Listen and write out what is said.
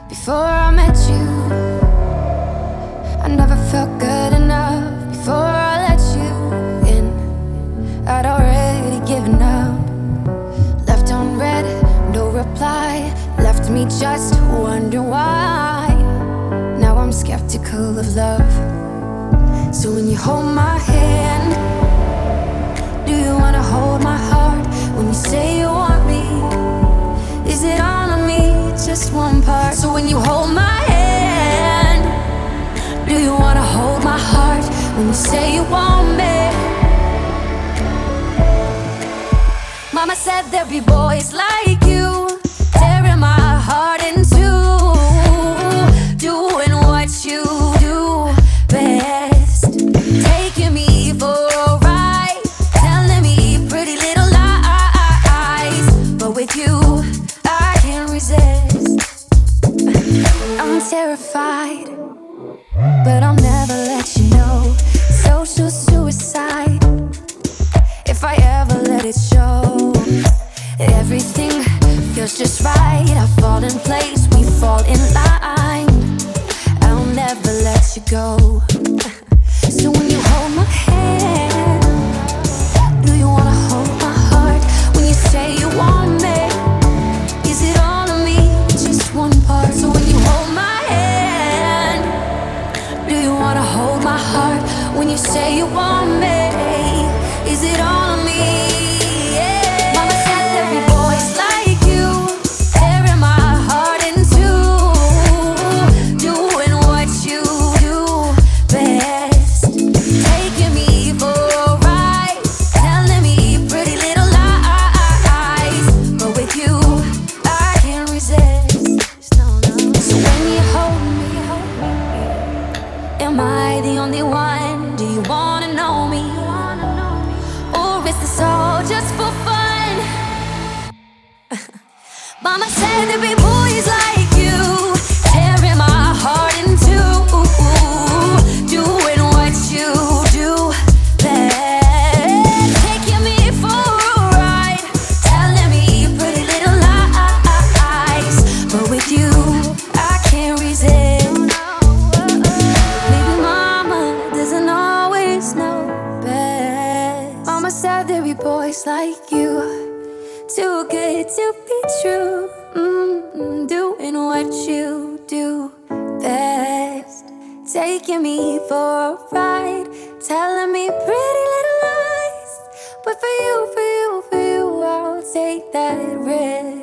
Before I met you, I never felt good enough. Before I let you in, I'd already given up. Left unread, no reply, left me just wondering why. Now I'm skeptical of love. So when you hold my hand, do you wanna hold my heart? When you say you want me, is it all on me, just one part? So when you hold my hand, do you wanna hold my heart? When you say you want me, Mama said there'd be boys like you, tearing my heart in two, doing what you do best, taking me for a ride, telling me pretty little lies. But with you, I can't resist. I'm terrified, but I'll never let you know. Social suicide, if I ever let it show. Everything feels just right. I fall in place, we fall in line. I'll never let you go. So when you hold my hand, do you wanna hold my heart? When you say you want me, is it all of me, just one part? So when you hold my hand, do you wanna hold my heart? When you say you want me, is it all of me? Yeah. Mama said there'd be boys like you, tearing my heart in two, doing what you do best, taking me for a ride, telling me pretty little lies. But with you, I can't resist. No, no. So when you hold me, am I the only one? Do you wanna know me? Or is this all just for fun? Mama said there'd be boys like you, tearing my heart in two, doing what you do best, taking me for a ride, telling me pretty little lies. But with you, I can't resist. Maybe mama doesn't always know best. Mama said there'd be boys like you, too good to be true, doing what you do best, taking me for a ride, telling me pretty little lies. But for you, I'll take that risk.